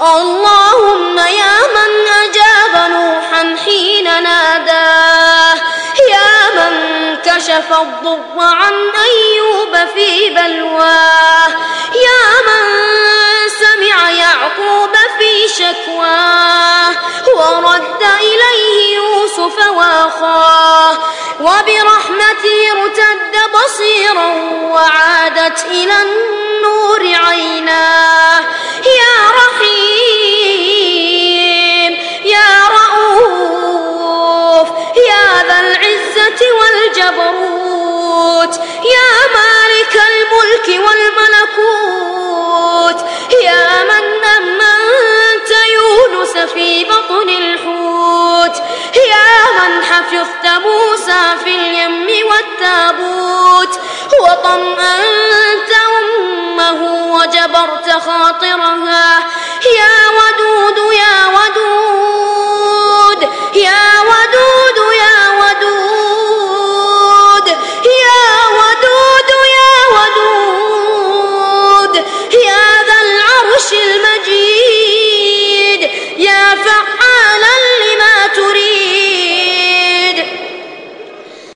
اللهم يا من أجاب نوحا حين ناداه، يا من كشف الضر عن أيوب في بلواه، يا من سمع يعقوب في شكواه ورد إليه يوسف وأخاه، وبرحمته ارتد بصيرا وعادت إلى النور عيناه. يا رحيم يا رؤوف يا ذا العزة والجبروت، يا مالك الملك والملكوت، يا من أمنت يونس في بطن الحوت، يا من حفظت موسى في اليم والتابوت، وطمأنت أمه وجبرت خاطرها. يا ودود يا ودود يا ودود يا ودود يا ودود يا ودود، يا ذا العرش المجيد، يا